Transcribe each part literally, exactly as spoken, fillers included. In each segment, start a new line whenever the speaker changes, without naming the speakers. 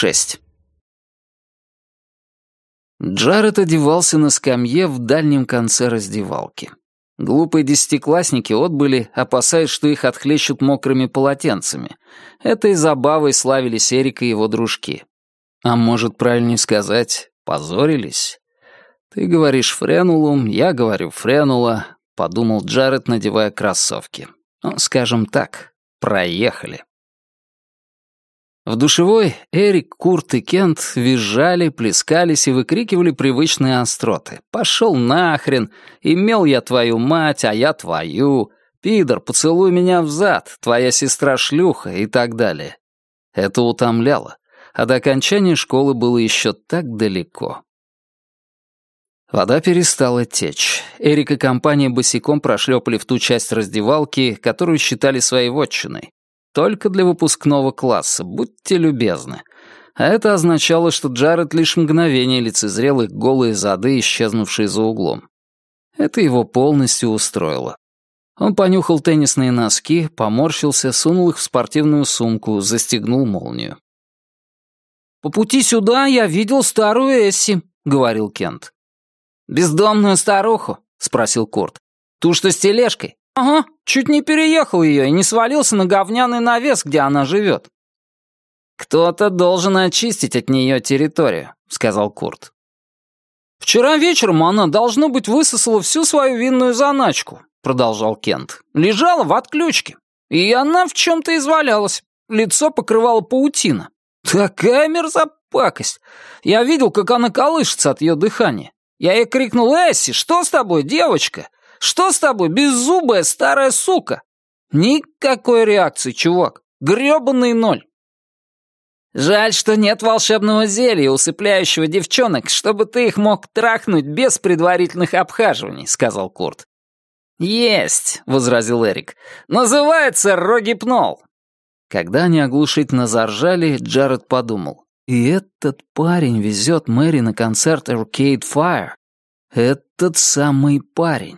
шесть. Джаред одевался на скамье в дальнем конце раздевалки. Глупые десятиклассники отбыли, опасаясь, что их отхлещут мокрыми полотенцами. Этой забавой славились Эрик и его дружки. А может, правильнее сказать, позорились? «Ты говоришь френулум, я говорю френула», — подумал Джаред, надевая кроссовки. «Ну, скажем так, проехали». В душевой Эрик, Курт и Кент визжали, плескались и выкрикивали привычные остроты. «Пошел нахрен! Имел я твою мать, а я твою! Пидор, поцелуй меня взад! Твоя сестра шлюха!» и так далее. Это утомляло, а до окончания школы было еще так далеко. Вода перестала течь. Эрик и компания босиком прошлепали в ту часть раздевалки, которую считали своей вотчиной. Только для выпускного класса, будьте любезны. А это означало, что Джаред лишь мгновение лицезрел их голые зады, исчезнувшие за углом. Это его полностью устроило. Он понюхал теннисные носки, поморщился, сунул их в спортивную сумку, застегнул молнию. «По пути сюда я видел старую Эсси», — говорил Кент. «Бездомную старуху?» — спросил Курт. «Ту, что с тележкой?» «Ага, чуть не переехал ее и не свалился на говняный навес, где она живет». «Кто-то должен очистить от нее территорию», — сказал Курт. «Вчера вечером она, должно быть, высосала всю свою винную заначку», — продолжал Кент. «Лежала в отключке, и она в чем-то извалялась. Лицо покрывало паутина. Такая мерзопакость! Я видел, как она колышется от ее дыхания. Я ей крикнул: «Эсси, что с тобой, девочка? Что с тобой, беззубая старая сука?» Никакой реакции, чувак. Грёбаный ноль. «Жаль, что нет волшебного зелья, усыпляющего девчонок, чтобы ты их мог трахнуть без предварительных обхаживаний», — сказал Курт. «Есть», — возразил Эрик. «Называется рогипнол». Когда они оглушительно заржали, Джаред подумал: и этот парень везет Мэри на концерт Arcade Fire. Этот самый парень.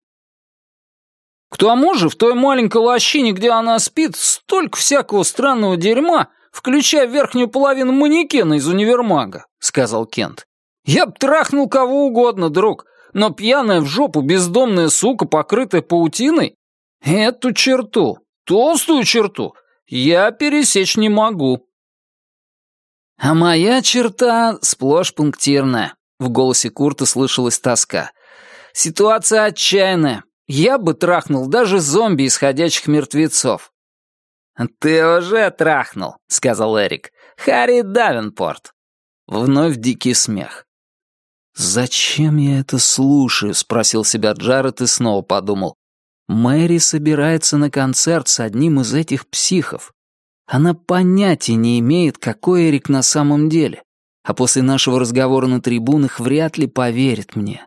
«К тому же в той маленькой лощине, где она спит, столько всякого странного дерьма, включая верхнюю половину манекена из универмага», — сказал Кент. «Я б трахнул кого угодно, друг, но пьяная в жопу бездомная сука, покрытая паутиной, эту черту, толстую черту, я пересечь не могу». «А моя черта сплошь пунктирная», — в голосе Курта слышалась тоска. «Ситуация отчаянная. Я бы трахнул даже зомби из ходячих мертвецов». «Ты уже трахнул», — сказал Эрик. «Харри Давенпорт». Вновь дикий смех. «Зачем я это слушаю?» — спросил себя Джаред и снова подумал. «Мэри собирается на концерт с одним из этих психов. Она понятия не имеет, какой Эрик на самом деле, а после нашего разговора на трибунах вряд ли поверит мне».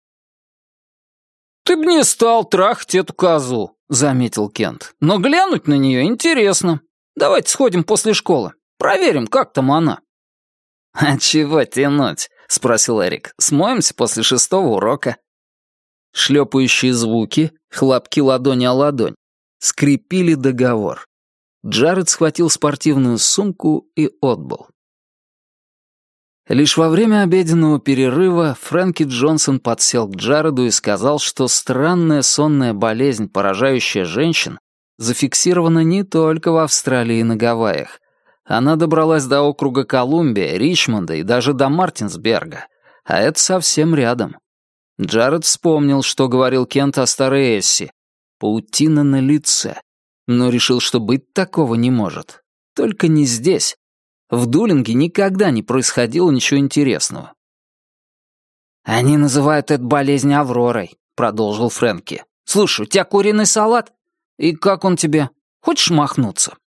«Ты б не стал трахать эту козу», — заметил Кент. «Но глянуть на нее интересно. Давайте сходим после школы. Проверим, как там она». «А чего тянуть?» — спросил Эрик. «Смоемся после шестого урока». Шлепающие звуки, хлопки ладони о ладонь, скрепили договор. Джаред схватил спортивную сумку и отбыл. Лишь во время обеденного перерыва Фрэнки Джонсон подсел к Джареду и сказал, что странная сонная болезнь, поражающая женщин, зафиксирована не только в Австралии и на Гавайях. Она добралась до округа Колумбия, Ричмонда и даже до Мартинсберга, а это совсем рядом. Джаред вспомнил, что говорил Кент о старой Эсси. Паутина на лице. Но решил, что быть такого не может. Только не здесь. В Дулинге никогда не происходило ничего интересного. «Они называют эту болезнь Авророй», — продолжил Фрэнки. «Слушай, у тебя куриный салат? И как он тебе? Хочешь махнуться?»